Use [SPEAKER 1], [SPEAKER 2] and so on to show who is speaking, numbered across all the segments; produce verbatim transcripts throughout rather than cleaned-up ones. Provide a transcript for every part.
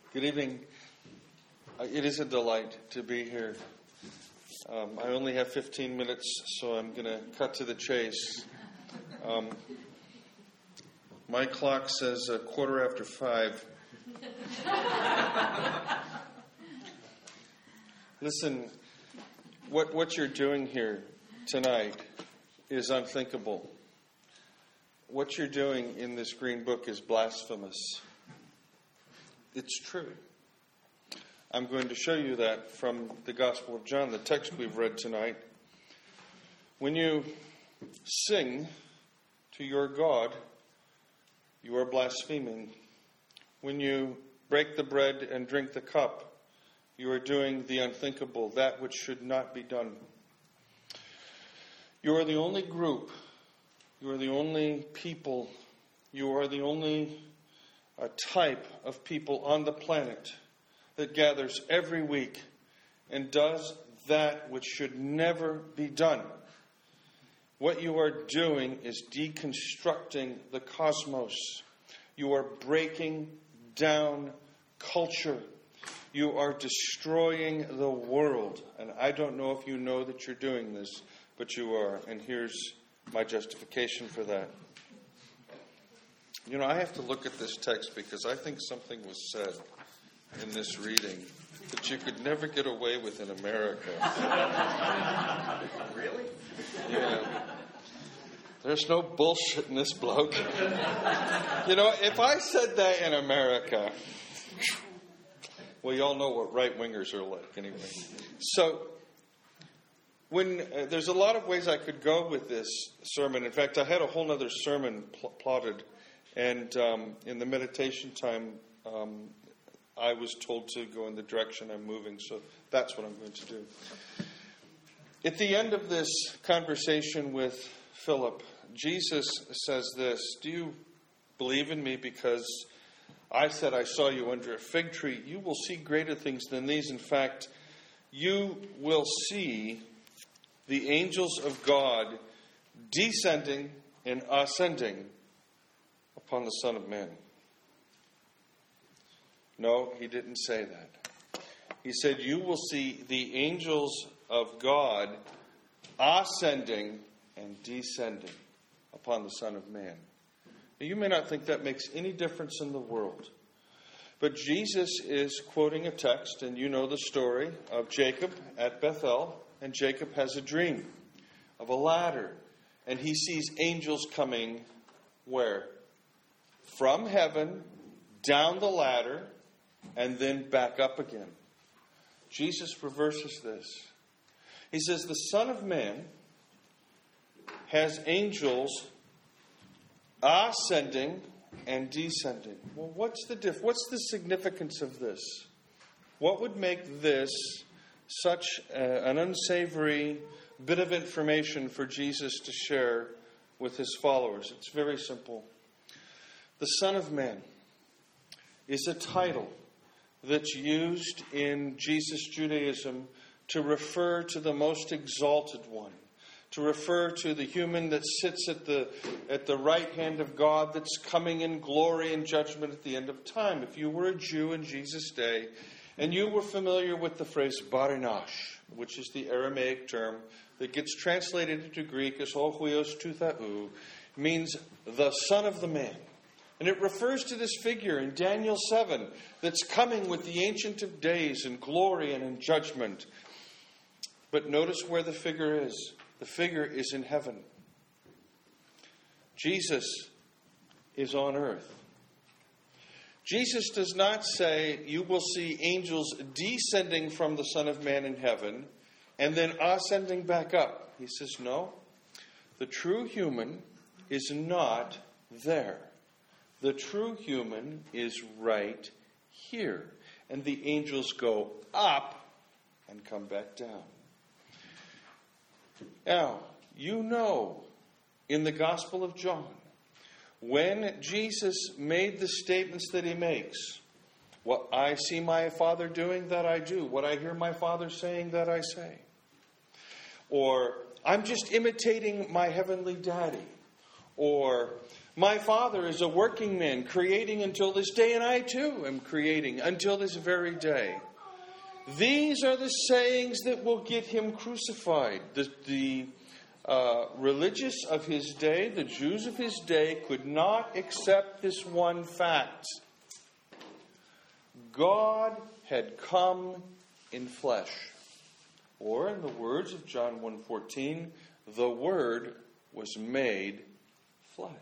[SPEAKER 1] Good evening. Uh, it is a delight to be here. Um, I only have fifteen minutes, so I'm going to cut to the chase. Um, my clock says a quarter after five. Listen, what what you're doing here tonight is unthinkable. What you're doing in this green book is blasphemous. It's true. I'm going to show you that from the Gospel of John, the text we've read tonight. When you sing to your God, you are blaspheming. When you break the bread and drink the cup, you are doing the unthinkable, that which should not be done. You are the only group, you are the only people, you are the only a type of people on the planet that gathers every week and does that which should never be done. What you are doing is deconstructing the cosmos. You are breaking down culture. You are destroying the world. And I don't know if you know that you're doing this, but you are. And here's my justification for that. You know, I have to look at this text because I think something was said in this reading that you could never get away with in America.
[SPEAKER 2] Really?
[SPEAKER 1] Yeah. There's no bullshit in this bloke. You know, if I said that in America, well, you all know what right-wingers are like anyway. So, when uh, there's a lot of ways I could go with this sermon. In fact, I had a whole other sermon pl- plotted. And um, in the meditation time, um, I was told to go in the direction I'm moving. So that's what I'm going to do. At the end of this conversation with Philip, Jesus says this: "Do you believe in me because I said I saw you under a fig tree? You will see greater things than these. In fact, you will see the angels of God descending and ascending upon the Son of Man." No, he didn't say that. He said, you will see the angels of God ascending and descending upon the Son of Man. Now, you may not think that makes any difference in the world, but Jesus is quoting a text, and you know the story of Jacob at Bethel, and Jacob has a dream of a ladder, and he sees angels coming where? From heaven, down the ladder, and then back up again. Jesus reverses this. He says, the Son of Man has angels ascending and descending. Well, what's the diff- What's the significance of this? What would make this such a, an unsavory bit of information for Jesus to share with his followers? It's very simple. The Son of Man is a title that's used in Jesus' Judaism to refer to the most exalted one, to refer to the human that sits at the at the right hand of God, that's coming in glory and judgment at the end of time. If you were a Jew in Jesus' day, and you were familiar with the phrase barinash, which is the Aramaic term that gets translated into Greek as o huios tuthau, means the Son of the Man. And it refers to this figure in Daniel seven that's coming with the Ancient of Days in glory and in judgment. But notice where the figure is. The figure is in heaven. Jesus is on earth. Jesus does not say you will see angels descending from the Son of Man in heaven and then ascending back up. He says, no, the true human is not there. The true human is right here. And the angels go up and come back down. Now, you know, in the Gospel of John, when Jesus made the statements that he makes, what I see my Father doing, that I do. What I hear my Father saying, that I say. Or, I'm just imitating my heavenly daddy. Or, My Father is a working man, creating until this day, and I too am creating until this very day. These are the sayings that will get him crucified. The, the uh, religious of his day, the Jews of his day, could not accept this one fact. God had come in flesh. Or, in the words of John one fourteen, the Word was made flesh.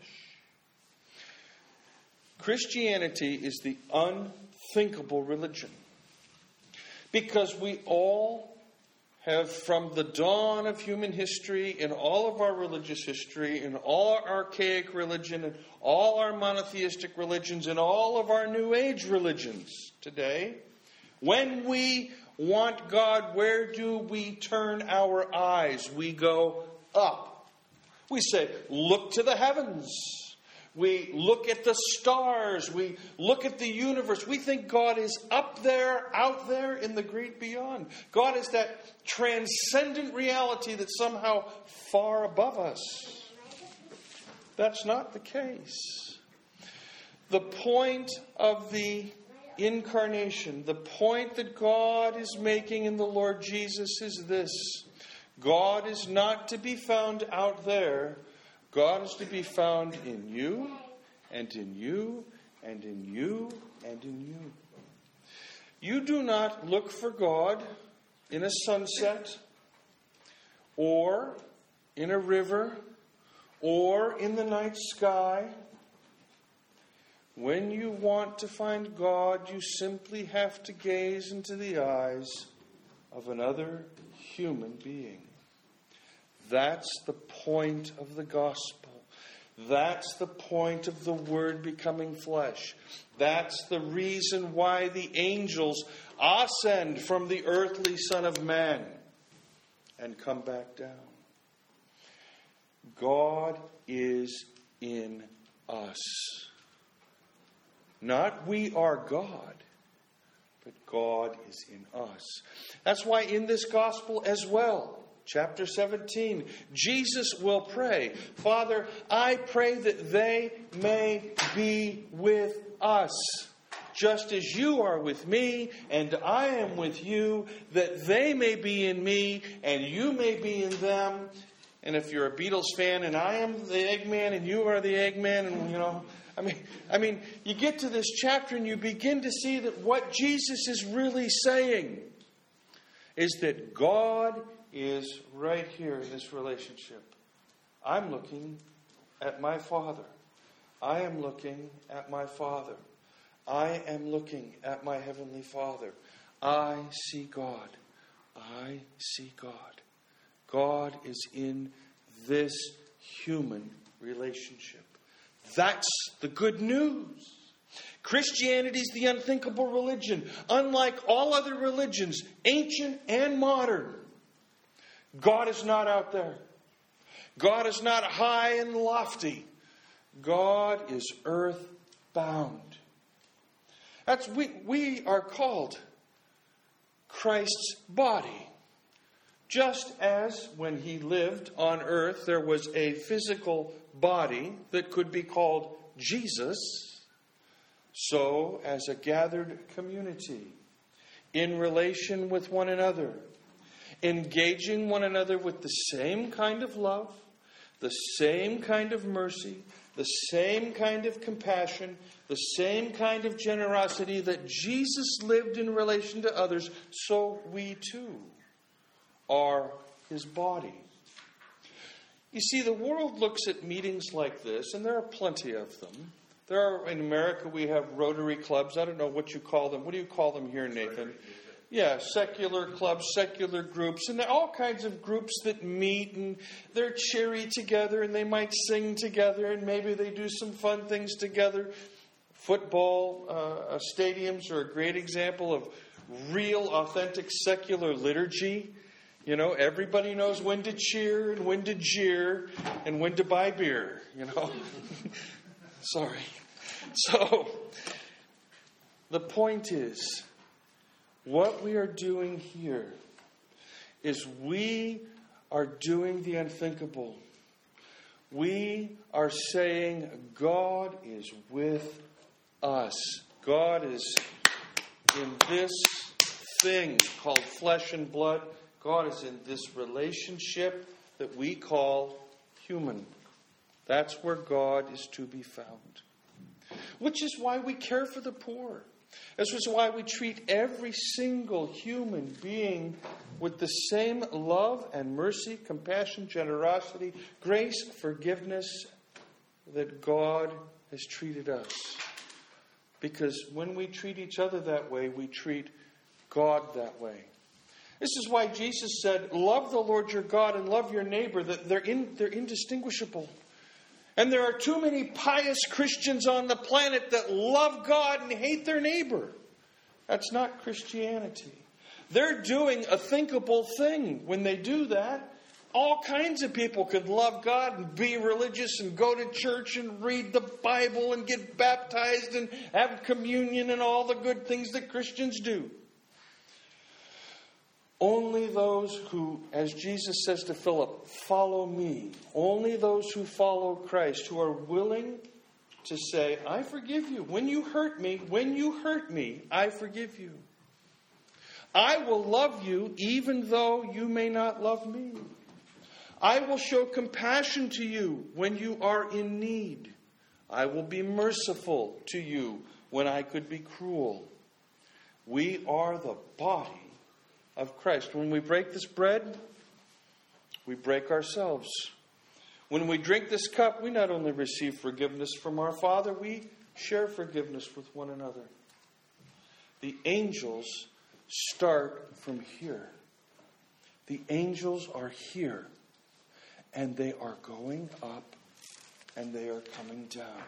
[SPEAKER 1] Christianity is the unthinkable religion. Because we all have, from the dawn of human history, in all of our religious history, in all our archaic religion, in all our monotheistic religions, in all of our New Age religions today, when we want God, where do we turn our eyes? We go up. We say, look to the heavens. We look at the stars. We look at the universe. We think God is up there, out there in the great beyond. God is that transcendent reality that's somehow far above us. That's not the case. The point of the incarnation, the point that God is making in the Lord Jesus is this. God is not to be found out there. God is to be found in you, and in you, and in you, and in you. You do not look for God in a sunset, or in a river, or in the night sky. When you want to find God, you simply have to gaze into the eyes of another human being. That's the point of the gospel. That's the point of the Word becoming flesh. That's the reason why the angels ascend from the earthly Son of Man and come back down. God is in us. Not we are God, but God is in us. That's why in this gospel as well, chapter seventeen, Jesus will pray, Father, I pray that they may be with us, just as you are with me, and I am with you, that they may be in me, and you may be in them. And if you're a Beatles fan, and I am the Eggman, and you are the Eggman, and you know, I mean, I mean, you get to this chapter, and you begin to see that what Jesus is really saying is that God is right here in this relationship. I'm looking at my Father. I am looking at my Father. I am looking at my Heavenly Father. I see God. I see God. God is in this human relationship. That's the good news. Christianity is the unthinkable religion. Unlike all other religions, ancient and modern, God is not out there. God is not high and lofty. God is earthbound. That's we we are called Christ's body. Just as when he lived on earth, there was a physical body that could be called Jesus, so as a gathered community, in relation with one another, engaging one another with the same kind of love, the same kind of mercy, the same kind of compassion, the same kind of generosity that Jesus lived in relation to others, so we too are his body. You see, the world looks at meetings like this, and there are plenty of them. There are, in America, we have Rotary clubs. I don't know what you call them. What do you call them here, Nathan? Yeah, secular clubs, secular groups, and there are all kinds of groups that meet, and they're cheery together, and they might sing together, and maybe they do some fun things together. Football uh, stadiums are a great example of real, authentic, secular liturgy. You know, everybody knows when to cheer and when to jeer and when to buy beer, you know. Sorry. So, the point is, what we are doing here is we are doing the unthinkable. We are saying God is with us. God is in this thing called flesh and blood. God is in this relationship that we call human. That's where God is to be found. Which is why we care for the poor. This is why we treat every single human being with the same love and mercy, compassion, generosity, grace, forgiveness that God has treated us. Because when we treat each other that way, we treat God that way. This is why Jesus said, love the Lord your God and love your neighbor, that they're, in, they're indistinguishable. And there are too many pious Christians on the planet that love God and hate their neighbor. That's not Christianity. They're doing a thinkable thing when they do that. All kinds of people could love God and be religious and go to church and read the Bible and get baptized and have communion and all the good things that Christians do. Only those who, as Jesus says to Philip, follow me. Only those who follow Christ, who are willing to say, I forgive you. When you hurt me, when you hurt me, I forgive you. I will love you even though you may not love me. I will show compassion to you when you are in need. I will be merciful to you when I could be cruel. We are the body of Christ. When we break this bread, we break ourselves. When we drink this cup, we not only receive forgiveness from our Father, we share forgiveness with one another. The angels start from here. The angels are here, and they are going up, and they are coming down.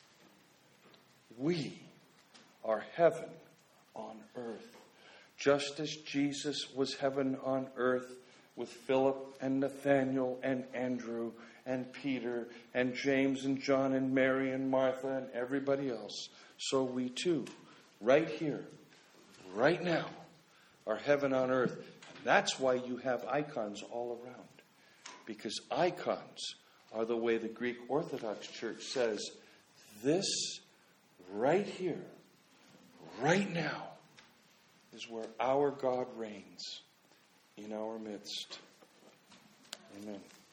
[SPEAKER 1] We are heaven on earth. Just as Jesus was heaven on earth with Philip and Nathanael and Andrew and Peter and James and John and Mary and Martha and everybody else, so we too, right here, right now, are heaven on earth. And that's why you have icons all around. Because icons are the way the Greek Orthodox Church says, this right here, right now, is where our God reigns in our midst. Amen.